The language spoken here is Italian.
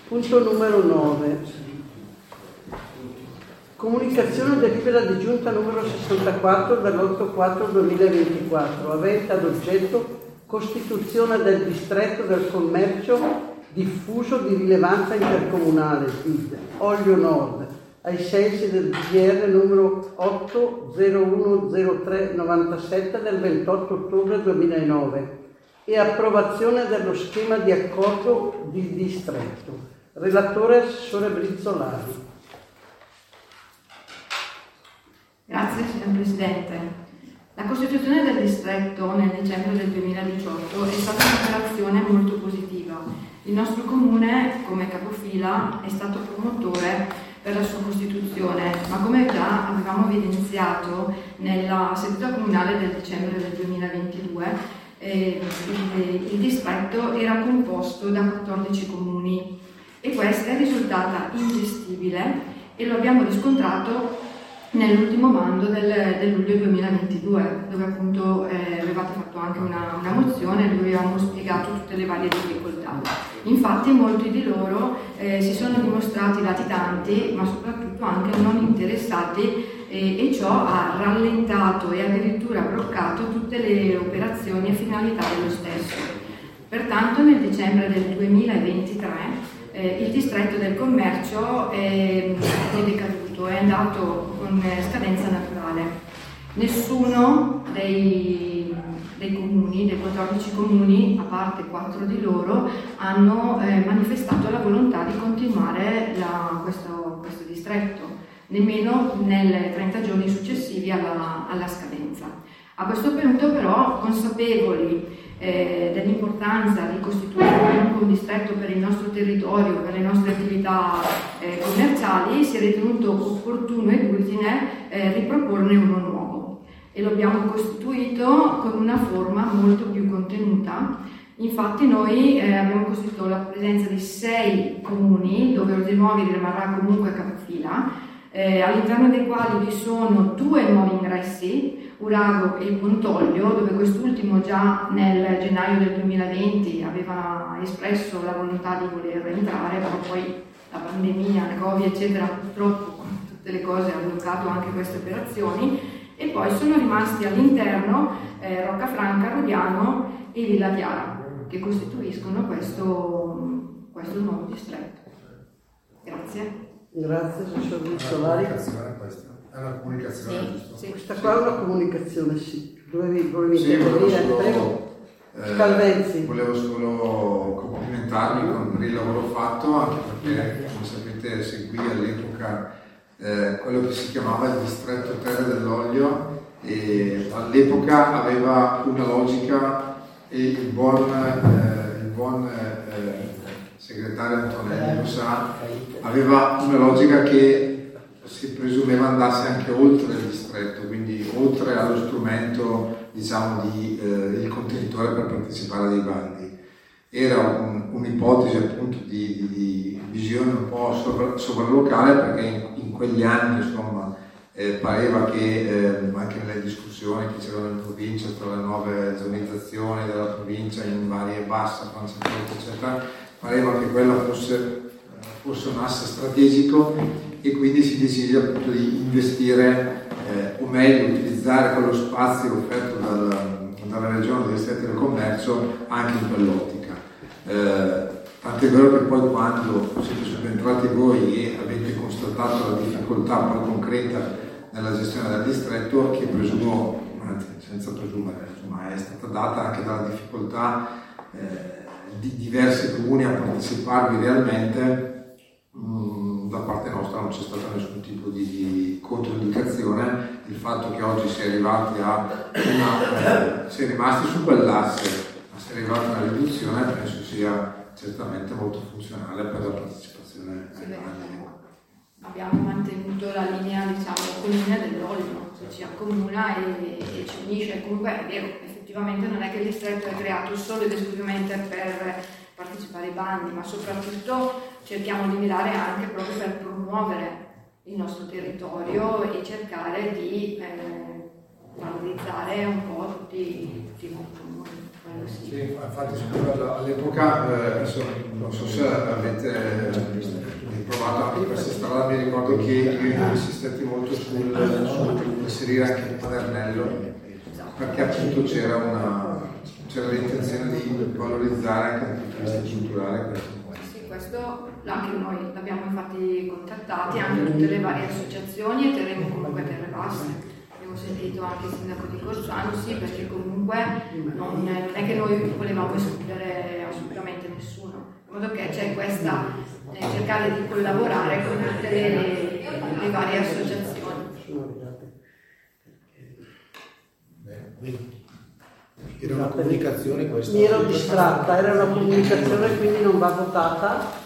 Punto numero 9. Comunicazione delibera di giunta numero 64 dell'8/4/2024, avente ad oggetto costituzione del distretto del commercio diffuso di rilevanza intercomunale DID Oglio Nord, ai sensi del DGR numero 8010397 del 28 ottobre 2009 e approvazione dello schema di accordo di distretto. Relatore Assessore Brizzolari. Grazie signor Presidente. La costituzione del distretto nel dicembre del 2018 è stata un'operazione molto positiva. Il nostro comune, come capofila, è stato promotore per la sua costituzione, ma come già avevamo evidenziato nella seduta comunale del dicembre del 2022, il distretto era composto da 14 comuni e questa è risultata ingestibile e lo abbiamo riscontrato nell'ultimo bando del luglio 2022, dove appunto avevate fatto anche una mozione dove avevamo spiegato tutte le varie difficoltà. Infatti molti di loro si sono dimostrati latitanti, ma soprattutto anche non interessati, e ciò ha rallentato e addirittura bloccato tutte le operazioni e finalità dello stesso. Pertanto nel dicembre del 2023 il distretto del commercio è decaduto, è andato con scadenza naturale. Nessuno dei comuni, dei 14 comuni, a parte 4 di loro, hanno manifestato la volontà di continuare questo distretto, nemmeno nei 30 giorni successivi alla scadenza. A questo punto però, consapevoli dell'importanza di costituire un distretto per il nostro territorio, per le nostre attività commerciali, si è ritenuto opportuno ed utile riproporne uno nuovo e lo abbiamo costituito con una forma molto più contenuta. Infatti noi abbiamo costituito la presenza di 6 comuni dove Orzinuovi rimarrà comunque capofila, all'interno dei quali vi sono 2 nuovi ingressi, Urago e Pontoglio, dove quest'ultimo già nel gennaio del 2020 aveva espresso la volontà di voler entrare, però poi la pandemia, il Covid eccetera, purtroppo tutte le cose hanno bloccato anche queste operazioni, e poi sono rimasti all'interno Roccafranca, Rodiano e Villa Chiara, che costituiscono questo nuovo distretto. Grazie. Grazie, Assessore Brizzolari. È una comunicazione, giusto? Sì. Questa qua è una comunicazione, sì. Dovevi Sì, prego. Scaldenzi. Volevo solo complimentarmi con il lavoro fatto, anche perché, come sapete, seguì all'epoca quello che si chiamava il distretto Terre dell'Olio, e all'epoca aveva una logica, e il buon segretario Antonelli lo sa, aveva una logica che si presumeva andasse anche oltre il distretto, quindi oltre allo strumento, diciamo, di il contenitore per partecipare ai bandi. Era un'ipotesi appunto di visione un po' sovralocale, perché in quegli anni, insomma, pareva che anche nelle discussioni che c'erano in provincia tra le nuove zonizzazioni della provincia in varie Bassa, Francia, eccetera, pareva che quella fosse un asse strategico, e quindi si decise appunto di investire, o meglio utilizzare quello spazio offerto dalla regione del distretto del commercio anche in quell'ottica. Tant'è vero che poi, quando siete subentrati voi e avete constatato la difficoltà poi concreta nella gestione del distretto, che presumo, anzi senza presumere, insomma, è stata data anche dalla difficoltà di diversi comuni a parteciparvi realmente, da parte nostra non c'è stato nessun tipo di controindicazione. Il fatto che oggi si è arrivati si è rimasti su quell'asse, ma si è arrivati a una riduzione, penso sia certamente molto funzionale per la partecipazione ai bandi. Abbiamo mantenuto la linea, diciamo, comune dell'olio, che ci accomuna e ci unisce. Comunque è vero, effettivamente non è che il distretto è creato solo ed esclusivamente per partecipare ai bandi, ma soprattutto cerchiamo di mirare anche proprio per promuovere il nostro territorio e cercare di valorizzare un po' tutti i comuni. Sì, infatti all'epoca, adesso non so se avete provato anche questa strada, mi ricordo che io e noi insistenti molto sull'inserire anche il Padernello, perché appunto c'era l'intenzione di valorizzare anche dal punto di vista culturale. Sì, questo anche noi l'abbiamo infatti contattati, anche tutte le varie associazioni, e terremo comunque terre basse. Abbiamo sentito anche il sindaco di Corsano, sì, perché comunque non è che noi volevamo escludere assolutamente nessuno, in modo che c'è questa cercare di collaborare con tutte le varie associazioni. Era una comunicazione questa? Mi ero distratta, era una comunicazione, quindi non va votata.